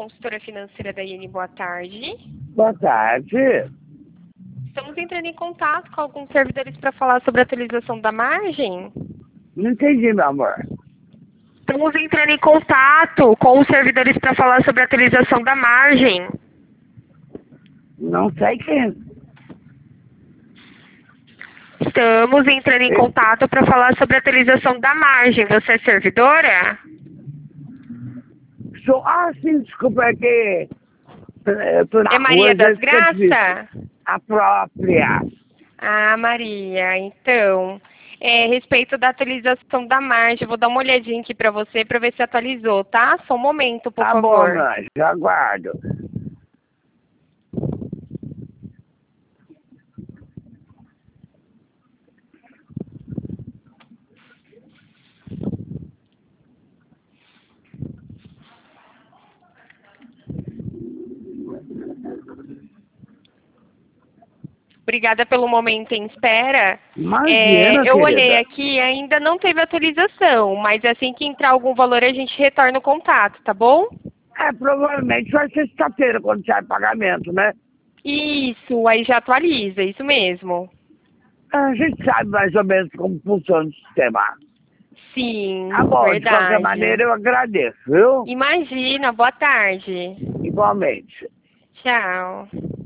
consultora financeira da IN. Boa tarde. Boa tarde. Estamos entrando em contato com alguns servidores para falar sobre a atualização da margem. Não entendi, meu amor. Estamos entrando em contato com os servidores para falar sobre a atualização da margem. Não sei quem. Estamos entrando em contato para falar sobre a atualização da margem. Você é servidora? Sim, desculpa, é que eu tô na É Maria rua, das já fica difícil. Graças? A própria. Ah, Maria, então, a respeito da atualização da margem, vou dar uma olhadinha aqui para você para ver se atualizou, tá? Só um momento, por Tá favor. bom, meu anjo, eu aguardo. Obrigada pelo momento em espera. Imagina, Eu olhei querida. aqui, ainda não teve atualização, mas assim que entrar algum valor a gente retorna o contato, tá bom? Provavelmente vai ser sexta-feira quando sai pagamento, né? Isso, aí já atualiza, isso mesmo. A gente sabe mais ou menos como funciona o sistema. Sim, Tá bom, verdade. de qualquer maneira eu agradeço, viu? Imagina, boa tarde. Igualmente. Tchau.